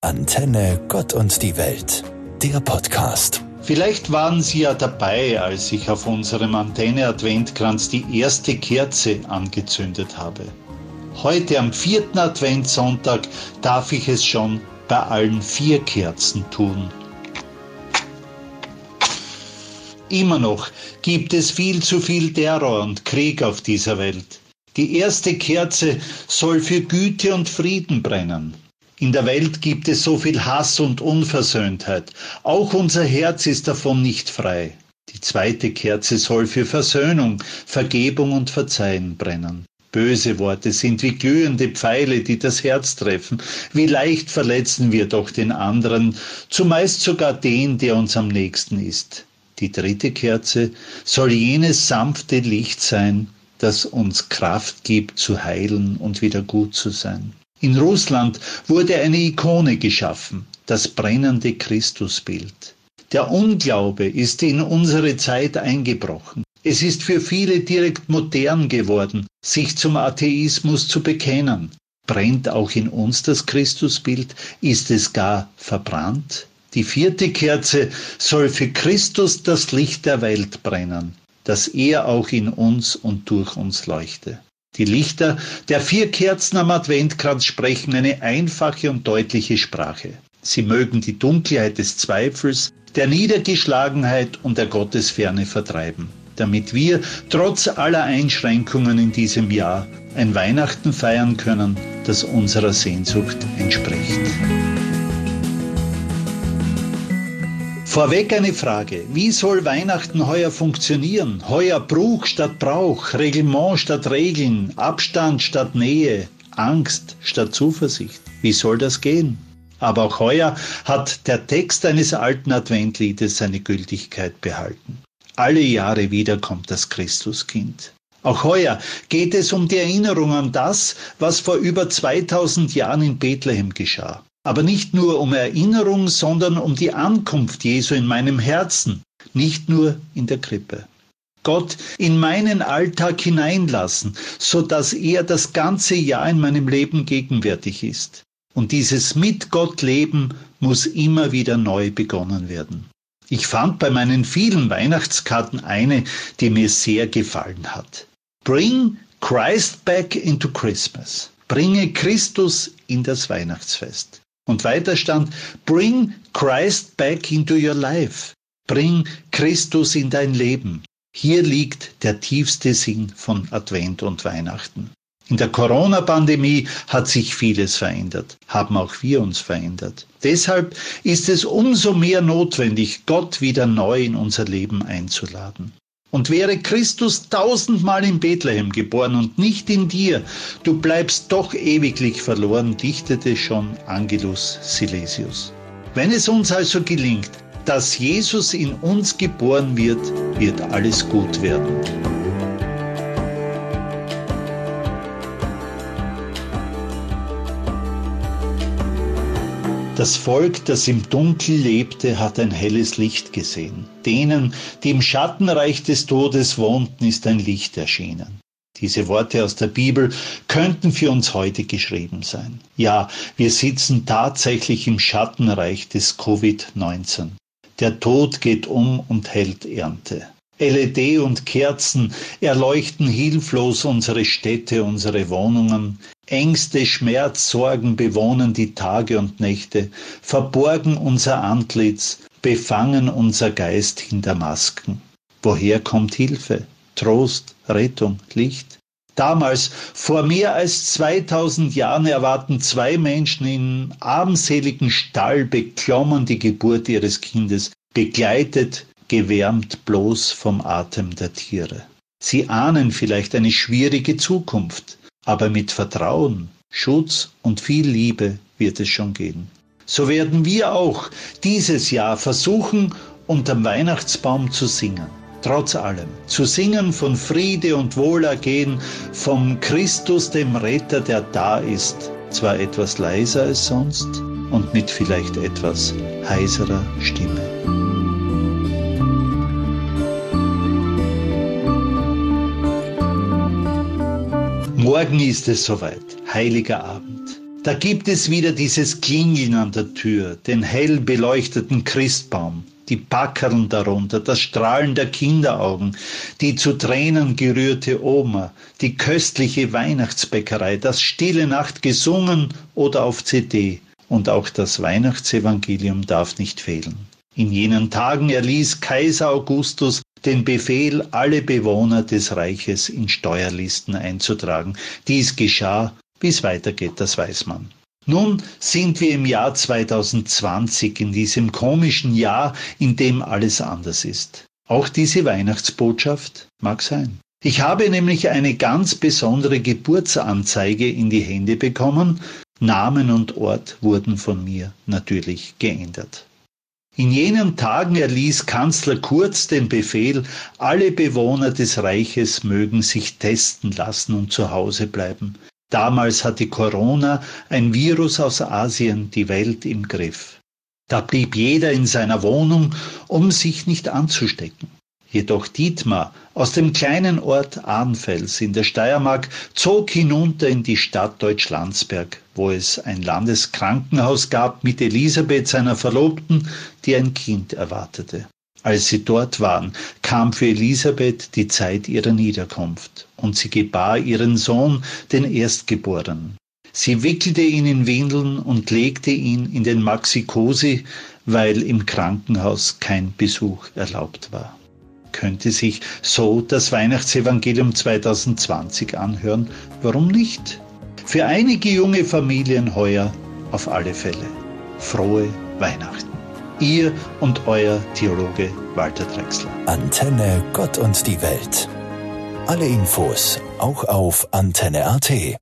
Antenne Gott und die Welt, der Podcast. Vielleicht waren Sie ja dabei, als ich auf unserem Antenne-Adventkranz die erste Kerze angezündet habe. Heute am 4. Adventssonntag darf ich es schon bei allen 4 Kerzen tun. Immer noch gibt es viel zu viel Terror und Krieg auf dieser Welt. Die erste Kerze soll für Güte und Frieden brennen. In der Welt gibt es so viel Hass und Unversöhntheit. Auch unser Herz ist davon nicht frei. Die zweite Kerze soll für Versöhnung, Vergebung und Verzeihen brennen. Böse Worte sind wie glühende Pfeile, die das Herz treffen. Wie leicht verletzen wir doch den anderen, zumeist sogar den, der uns am nächsten ist. Die dritte Kerze soll jenes sanfte Licht sein, das uns Kraft gibt, zu heilen und wieder gut zu sein. In Russland wurde eine Ikone geschaffen, das brennende Christusbild. Der Unglaube ist in unsere Zeit eingebrochen. Es ist für viele direkt modern geworden, sich zum Atheismus zu bekennen. Brennt auch in uns das Christusbild? Ist es gar verbrannt? Die vierte Kerze soll für Christus das Licht der Welt brennen, dass er auch in uns und durch uns leuchte. Die Lichter der 4 Kerzen am Adventkranz sprechen eine einfache und deutliche Sprache. Sie mögen die Dunkelheit des Zweifels, der Niedergeschlagenheit und der Gottesferne vertreiben, damit wir trotz aller Einschränkungen in diesem Jahr ein Weihnachten feiern können, das unserer Sehnsucht entspricht. Vorweg eine Frage: Wie soll Weihnachten heuer funktionieren? Heuer Bruch statt Brauch, Reglement statt Regeln, Abstand statt Nähe, Angst statt Zuversicht. Wie soll das gehen? Aber auch heuer hat der Text eines alten Adventliedes seine Gültigkeit behalten. Alle Jahre wieder kommt das Christuskind. Auch heuer geht es um die Erinnerung an das, was vor über 2000 Jahren in Bethlehem geschah. Aber nicht nur um Erinnerung, sondern um die Ankunft Jesu in meinem Herzen, nicht nur in der Krippe. Gott in meinen Alltag hineinlassen, sodass er das ganze Jahr in meinem Leben gegenwärtig ist. Und dieses mit Gott Leben muss immer wieder neu begonnen werden. Ich fand bei meinen vielen Weihnachtskarten eine, die mir sehr gefallen hat. Bring Christ back into Christmas. Bringe Christus in das Weihnachtsfest. Und weiter stand: Bring Christ back into your life. Bring Christus in dein Leben. Hier liegt der tiefste Sinn von Advent und Weihnachten. In der Corona-Pandemie hat sich vieles verändert, haben auch wir uns verändert. Deshalb ist es umso mehr notwendig, Gott wieder neu in unser Leben einzuladen. Und wäre Christus 1000-mal in Bethlehem geboren und nicht in dir, du bleibst doch ewiglich verloren, dichtete schon Angelus Silesius. Wenn es uns also gelingt, dass Jesus in uns geboren wird, wird alles gut werden. Das Volk, das im Dunkel lebte, hat ein helles Licht gesehen. Denen, die im Schattenreich des Todes wohnten, ist ein Licht erschienen. Diese Worte aus der Bibel könnten für uns heute geschrieben sein. Ja, wir sitzen tatsächlich im Schattenreich des Covid-19. Der Tod geht um und hält Ernte. LED und Kerzen erleuchten hilflos unsere Städte, unsere Wohnungen. Ängste, Schmerz, Sorgen bewohnen die Tage und Nächte, verborgen unser Antlitz, befangen unser Geist hinter Masken. Woher kommt Hilfe, Trost, Rettung, Licht? Damals, vor mehr als 2000 Jahren, erwarten 2 Menschen in armseligen Stall beklommen die Geburt ihres Kindes, begleitet, gewärmt bloß vom Atem der Tiere. Sie ahnen vielleicht eine schwierige Zukunft, aber mit Vertrauen, Schutz und viel Liebe wird es schon gehen. So werden wir auch dieses Jahr versuchen, unterm Weihnachtsbaum zu singen. Trotz allem. Zu singen von Friede und Wohlergehen, vom Christus, dem Retter, der da ist. Zwar etwas leiser als sonst und mit vielleicht etwas heiserer Stimme. Morgen ist es soweit, heiliger Abend. Da gibt es wieder dieses Klingeln an der Tür, den hell beleuchteten Christbaum, die Packerln darunter, das Strahlen der Kinderaugen, die zu Tränen gerührte Oma, die köstliche Weihnachtsbäckerei, das Stille Nacht gesungen oder auf CD. Und auch das Weihnachtsevangelium darf nicht fehlen. In jenen Tagen erließ Kaiser Augustus den Befehl, alle Bewohner des Reiches in Steuerlisten einzutragen. Dies geschah. Wie es weitergeht, das weiß man. Nun sind wir im Jahr 2020, in diesem komischen Jahr, in dem alles anders ist. Auch diese Weihnachtsbotschaft mag sein. Ich habe nämlich eine ganz besondere Geburtsanzeige in die Hände bekommen. Namen und Ort wurden von mir natürlich geändert. In jenen Tagen erließ Kanzler Kurz den Befehl, alle Bewohner des Reiches mögen sich testen lassen und zu Hause bleiben. Damals hatte Corona, ein Virus aus Asien, die Welt im Griff. Da blieb jeder in seiner Wohnung, um sich nicht anzustecken. Jedoch Dietmar aus dem kleinen Ort Arnfels in der Steiermark zog hinunter in die Stadt Deutschlandsberg, wo es ein Landeskrankenhaus gab mit Elisabeth, seiner Verlobten, die ein Kind erwartete. Als sie dort waren, kam für Elisabeth die Zeit ihrer Niederkunft und sie gebar ihren Sohn, den Erstgeborenen. Sie wickelte ihn in Windeln und legte ihn in den Maxi-Cosi, weil im Krankenhaus kein Besuch erlaubt war. Könnte sich so das Weihnachtsevangelium 2020 anhören? Warum nicht? Für einige junge Familien heuer auf alle Fälle. Frohe Weihnachten. Ihr und euer Theologe Walter Drechsler. Antenne Gott und die Welt. Alle Infos auch auf Antenne.at.